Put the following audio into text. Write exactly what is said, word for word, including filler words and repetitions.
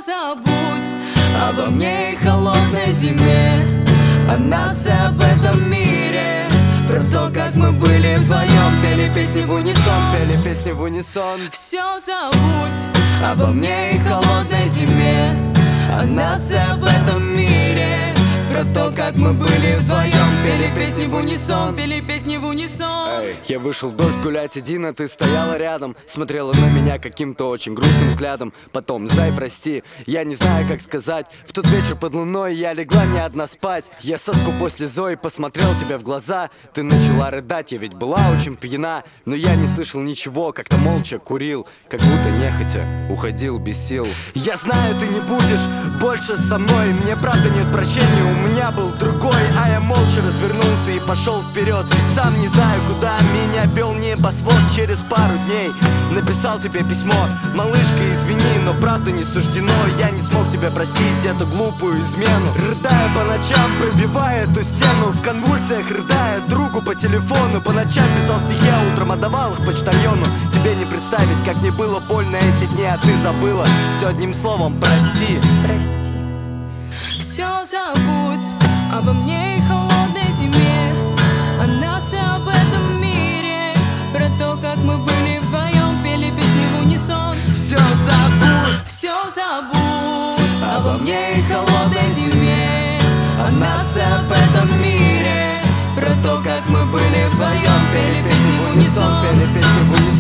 забудь обо мне и холодной зиме, о нас и об этом мире. Про то, как мы были вдвоем, пели песни в унисон, Пели песни в унисон. Все забудь обо мне и холодной зиме, о нас и об этом мире. Про то, как мы были вдвоем, пели песни в унисон, пели песни в унисон. Эй, я вышел в дождь гулять один, а ты стояла рядом, смотрела на меня каким-то очень грустным взглядом. Потом, зай, прости, я не знаю, как сказать. В тот вечер под луной я легла не одна спать. Я соску после Зои посмотрел тебе в глаза. Ты начала рыдать, я ведь была очень пьяна. Но я не слышал ничего, как-то молча курил, как будто нехотя уходил без сил. Я знаю, ты не будешь больше со мной, мне правда нет прощения, у меня был другой. А я молча развернулся и пошел вперед. Сам не знаю, куда меня вел небосвод. Через пару дней написал тебе письмо: малышка, извини, но правда не суждено. Я не смог тебя простить, эту глупую измену. Рыдая по ночам, пробивая эту стену, в конвульсиях рыдая другу по телефону. По ночам писал стихи, а утром отдавал их почтальону. Тебе не представить, как мне было больно эти дни, а ты забыла все одним словом: прости. Прости. Все забудь обо мне и холодной зиме, о нас и об этом мире. Про то, как мы были вдвоем, пели песни в унисон. Все забудь, все забудь обо мне и холодной зиме, о нас и об этом мире. Про то, как мы были вдвоем, пели песни в унисон, пели песни в унисон.